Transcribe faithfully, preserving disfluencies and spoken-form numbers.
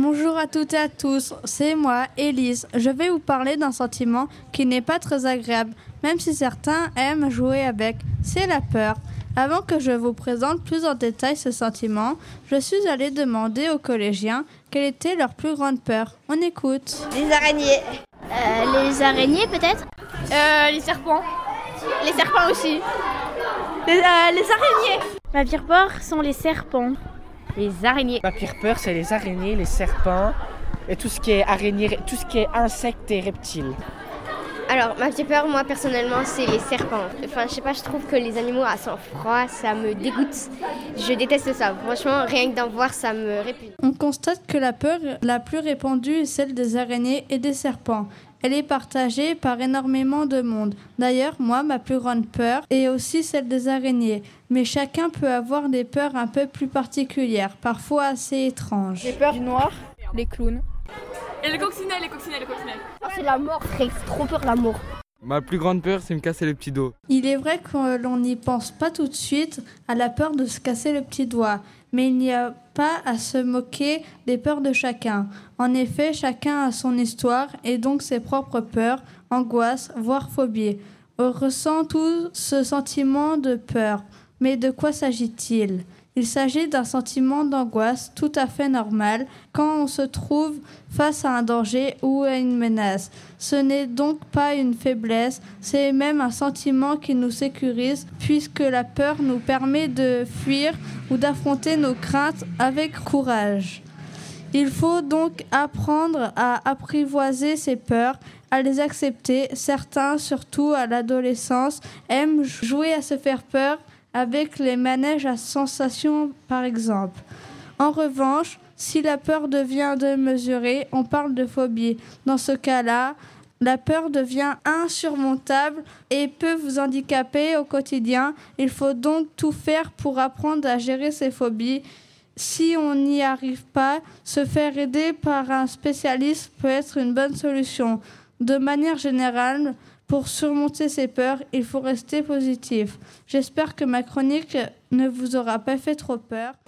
Bonjour à toutes et à tous, c'est moi, Élise. Je vais vous parler d'un sentiment qui n'est pas très agréable, même si certains aiment jouer avec. C'est la peur. Avant que je vous présente plus en détail ce sentiment, je suis allée demander aux collégiens quelle était leur plus grande peur. On écoute. Les araignées. Euh, les araignées peut-être euh, Les serpents. Les serpents aussi. Les, euh, les araignées. Ma pire peur sont les serpents. Les araignées. Ma pire peur, c'est les araignées, les serpents et tout ce qui est araignées, tout ce qui est insectes et reptiles. Alors, ma pire peur, moi, personnellement, c'est les serpents. Enfin, je sais pas, je trouve que les animaux à sang froid, ça me dégoûte. Je déteste ça. Franchement, rien que d'en voir, ça me répugne. On constate que la peur la plus répandue est celle des araignées et des serpents. Elle est partagée par énormément de monde. D'ailleurs, moi, ma plus grande peur est aussi celle des araignées. Mais chacun peut avoir des peurs un peu plus particulières, parfois assez étranges. J'ai peur du noir, les clowns. Et les coccinelles, les coccinelles, les coccinelles. Oh, c'est la mort, j'ai trop peur de la mort. Ma plus grande peur, c'est me casser le petit dos. Il est vrai que l'on n'y pense pas tout de suite à la peur de se casser le petit doigt, mais il n'y a pas à se moquer des peurs de chacun. En effet, chacun a son histoire et donc ses propres peurs, angoisses, voire phobies. On ressent tout ce sentiment de peur. Mais de quoi s'agit-il ? Il s'agit d'un sentiment d'angoisse tout à fait normal quand on se trouve face à un danger ou à une menace. Ce n'est donc pas une faiblesse, c'est même un sentiment qui nous sécurise puisque la peur nous permet de fuir ou d'affronter nos craintes avec courage. Il faut donc apprendre à apprivoiser ces peurs, à les accepter. Certains, surtout à l'adolescence, aiment jouer à se faire peur avec les manèges à sensations par exemple. En revanche, si la peur devient démesurée, on parle de phobie. Dans ce cas-là, la peur devient insurmontable et peut vous handicaper au quotidien. Il faut donc tout faire pour apprendre à gérer ces phobies. Si on n'y arrive pas, se faire aider par un spécialiste peut être une bonne solution. De manière générale, pour surmonter ces peurs, il faut rester positif. J'espère que ma chronique ne vous aura pas fait trop peur.